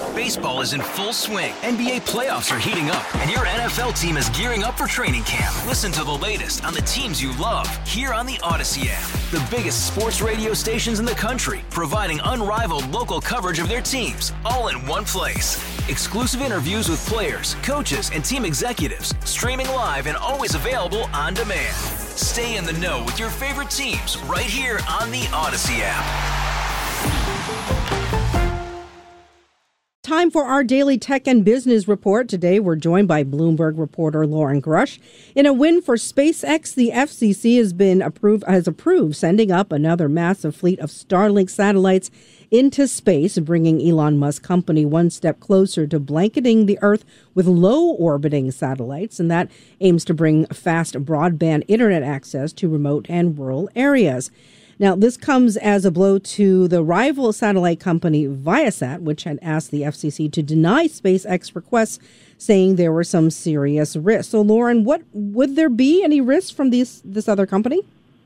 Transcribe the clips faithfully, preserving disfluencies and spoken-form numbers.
Baseball is in full swing. N B A playoffs are heating up, and your N F L team is gearing up for training camp. Listen to the latest on the teams you love here on the Odyssey app. The biggest sports radio stations in the country, providing unrivaled local coverage of their teams, all in one place. Exclusive interviews with players, coaches, and team executives, streaming live and always available on demand. Stay in the know with your favorite teams right here on the Odyssey app. Time for our daily tech and business report. Today, we're joined by Bloomberg reporter Lauren Grush. In a win for SpaceX, the F C C has been approved has approved sending up another massive fleet of Starlink satellites into space, bringing Elon Musk's company one step closer to blanketing the Earth with low-orbiting satellites, and that aims to bring fast broadband internet access to remote and rural areas. Now, this comes as a blow to the rival satellite company Viasat, which had asked the F C C to deny SpaceX requests, saying there were some serious risks. So, Lauren, what would there be any risks from these this other company?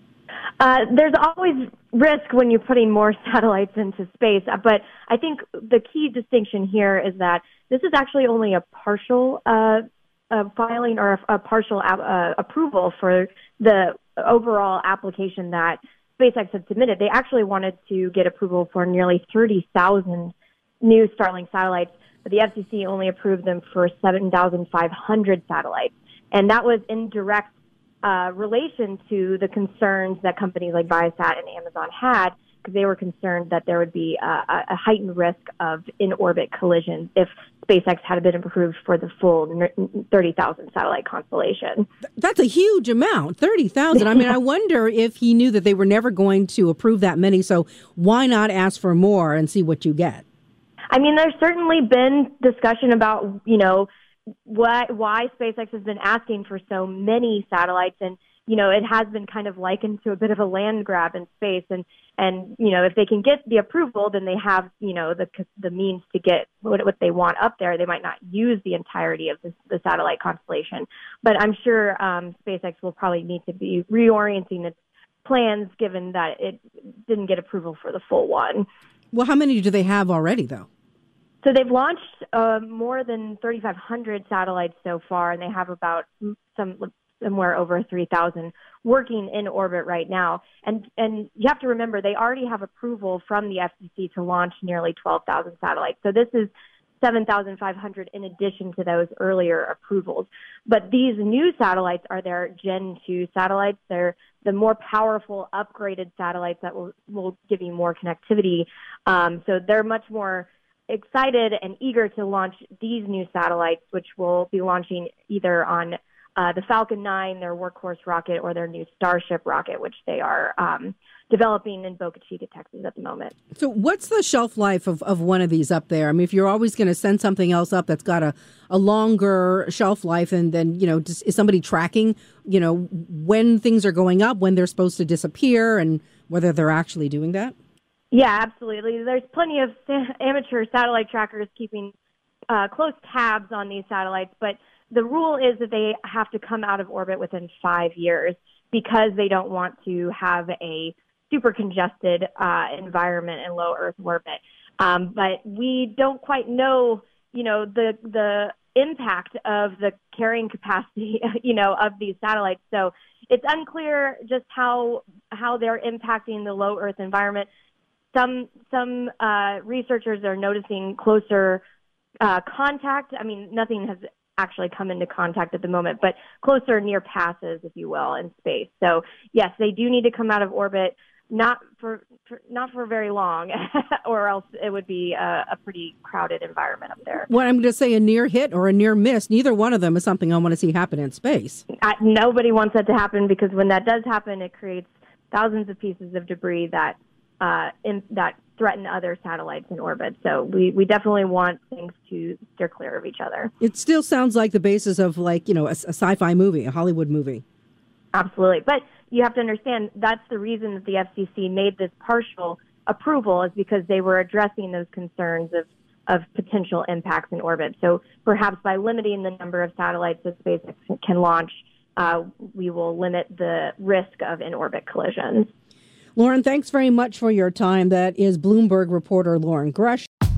Uh, there's always risk when you're putting more satellites into space, but I think the key distinction here is that this is actually only a partial uh, uh, filing or a, a partial uh, approval for the overall application that SpaceX had submitted. They actually wanted to get approval for nearly thirty thousand new Starlink satellites, but the F C C only approved them for seven thousand five hundred satellites. And that was in direct uh, relation to the concerns that companies like Viasat and Amazon had, because they were concerned that there would be a, a heightened risk of in-orbit collisions if SpaceX had been approved for the full thirty thousand satellite constellation. That's a huge amount, thirty thousand. I mean, I wonder if he knew that they were never going to approve that many, so why not ask for more and see what you get? I mean, there's certainly been discussion about, you know, why, why SpaceX has been asking for so many satellites, and you know, it has been kind of likened to a bit of a land grab in space. And, and you know, if they can get the approval, then they have, you know, the the means to get what, what they want up there. They might not use the entirety of the, the satellite constellation. But I'm sure um, SpaceX will probably need to be reorienting its plans, given that it didn't get approval for the full one. Well, how many do they have already, though? So they've launched uh, more than thirty-five hundred satellites so far, and they have about some... somewhere over three thousand working in orbit right now. And and you have to remember, they already have approval from the F C C to launch nearly twelve thousand satellites. So this is seven thousand five hundred in addition to those earlier approvals. But these new satellites are their Gen two satellites. They're the more powerful, upgraded satellites that will, will give you more connectivity. Um, so they're much more excited and eager to launch these new satellites, which will be launching either on Uh, the Falcon nine, their workhorse rocket, or their new Starship rocket, which they are um, developing in Boca Chica, Texas at the moment. So what's the shelf life of, of one of these up there? I mean, if you're always going to send something else up that's got a, a longer shelf life, and then, you know, just, is somebody tracking, you know, when things are going up, when they're supposed to disappear, and whether they're actually doing that? Yeah, absolutely. There's plenty of amateur satellite trackers keeping uh, close tabs on these satellites, but the rule is that they have to come out of orbit within five years because they don't want to have a super congested uh, environment in low Earth orbit. Um, but we don't quite know, you know, the the impact of the carrying capacity, you know, of these satellites. So it's unclear just how how they're impacting the low Earth environment. Some some uh, researchers are noticing closer uh, contact. I mean, nothing has actually come into contact at the moment, but closer near passes, if you will, in space. So yes, they do need to come out of orbit, not for, for not for very long, or else it would be a, a pretty crowded environment up there. Well, I'm going to say a near hit or a near miss. Neither one of them is something I want to see happen in space. I, nobody wants that to happen, because when that does happen, it creates thousands of pieces of debris that uh, in, that threaten other satellites in orbit. So we, we definitely want things to steer clear of each other. It still sounds like the basis of, like, you know, a, a sci-fi movie, a Hollywood movie. Absolutely. But you have to understand, that's the reason that the F C C made this partial approval, is because they were addressing those concerns of, of potential impacts in orbit. So perhaps by limiting the number of satellites that SpaceX can launch, uh, we will limit the risk of in-orbit collisions. Lauren, thanks very much for your time. That is Bloomberg reporter Lauren Grush.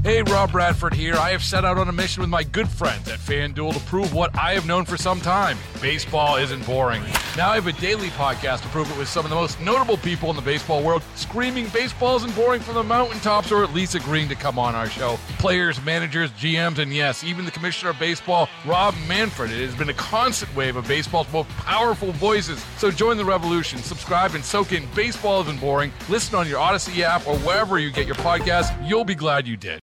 Hey, Rob Bradford here. I have set out on a mission with my good friends at FanDuel to prove what I have known for some time. Baseball isn't boring. Now I have a daily podcast to prove it with some of the most notable people in the baseball world, screaming baseball isn't boring from the mountaintops, or at least agreeing to come on our show. Players, managers, G Ms, and yes, even the commissioner of baseball, Rob Manfred. It has been a constant wave of baseball's most powerful voices. So join the revolution. Subscribe and soak in Baseball Isn't Boring. Listen on your Odyssey app or wherever you get your podcasts. You'll be glad you did.